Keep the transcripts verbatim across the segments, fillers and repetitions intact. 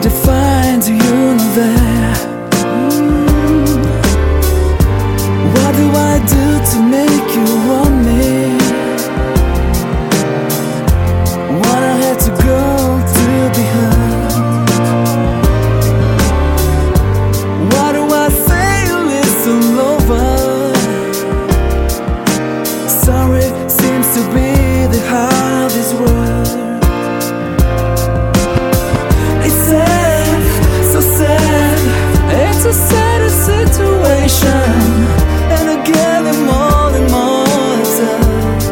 to find you there. Mm. What do I do to make you want me? What I had to go to be heard. What do I say? Listen over. Sorry seems to be the hardest word. It's a sad situation, and I get it more and more tough.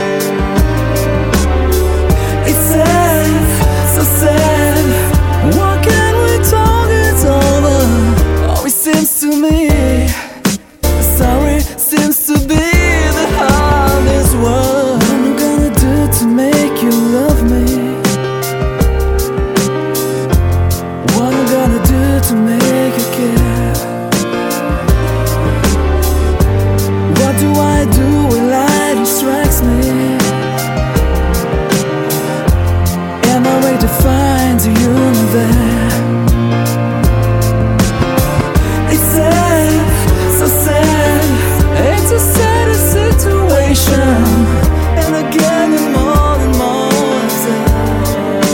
It's sad, so sad. What can we talk it over? Always seems to me, sorry seems to be the hardest word. What am I gonna do to make you love me? What am I gonna do to make you care? What do I do when light distracts me? Am I ready to find you there? It's sad, so sad. It's a sad situation, and I get it more and more tough.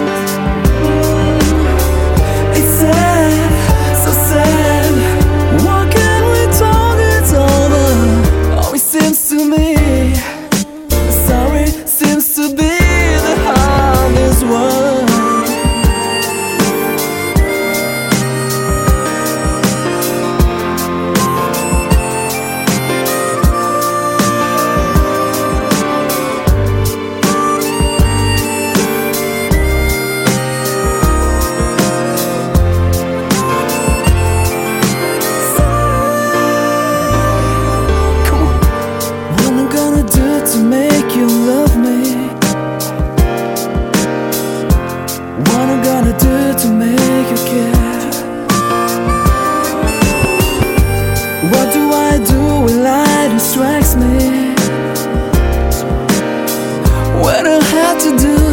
It's sad, so sad. What can we talk it over? Always seems to me, sorry seems to be the hardest word. To make you love me, what I'm gonna do to make you care? What do I do when light distracts me? What I had to do